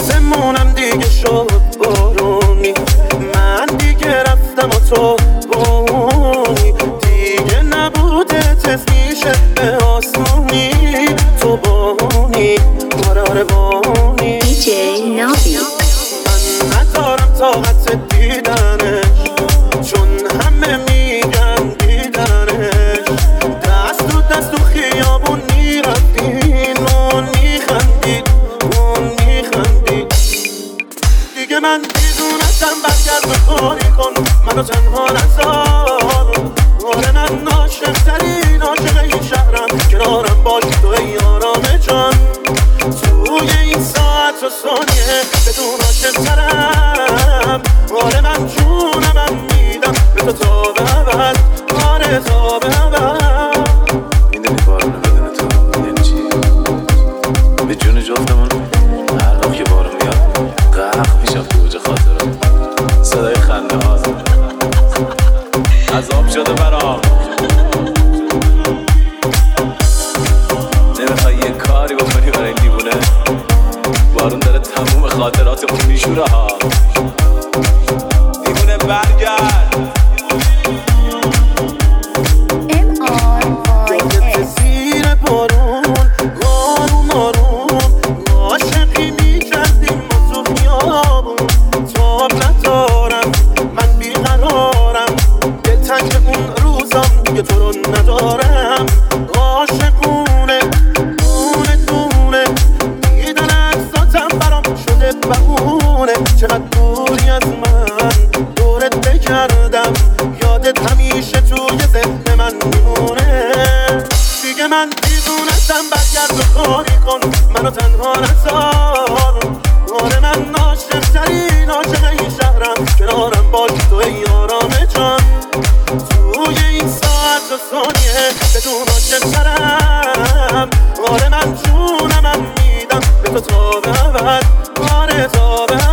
آسمونم دیگه شد بارونی، من دیگه رفتم و تو بونی، دیگه نبوده تست میشه به آسمونی، تو بونی آره بونی. DJ نابی من ندارم طاقت دیدنش، چون همه میگن دیدنش، دست تو دست تو خیابون میرفتین، اون میخندید اون میخندید. دیگه من دیدونستم برگرد و کاری کن، منو تنها نذار. آره من عاشق‌ترین عاشق این شهرم، کنارم باش تو ای آرام جان. توی این ساعت و ثانیه بدون عاشق‌ترم، آره من جونم میدم به تو تا به ابد، آره تا به ابد. میدونی بارونو بدون تو یعنی چی؟ به جون جفتمون هر وقت که بارون میاد غرق میشم تو اوج خاطرات، صدای خنده هاست عذاب شده برام. نمیخوای یه کاری بکنی برای این دیوونه؟ بارون داره تموم خاطراتمون میشوره ها. دیوونه برگرد. زیر بارون آروم آروم عاشقی میکردیم ما تو خیابون. تاب ندارم من بیقرارم، دلتنگ اون روزام دیگه تو رو ندارم. عاشقونه دونه دونه دیدن عکساتم برام شده بهونه. چقدر دوری از من دورت بگردم، یادت همیشه توی ذهن من میمونه. دیگه من دیوونستم برگرد و کاری کن، منو تنها نذار. آره من عاشق‌ترین عاشق این شهرم، کنارم باش تو ای آرام جان. توی این ساعت و ثانیه بدون عاشق‌ترم، آره من جونم میدم به تو تا به ابد، آره تا به ابد.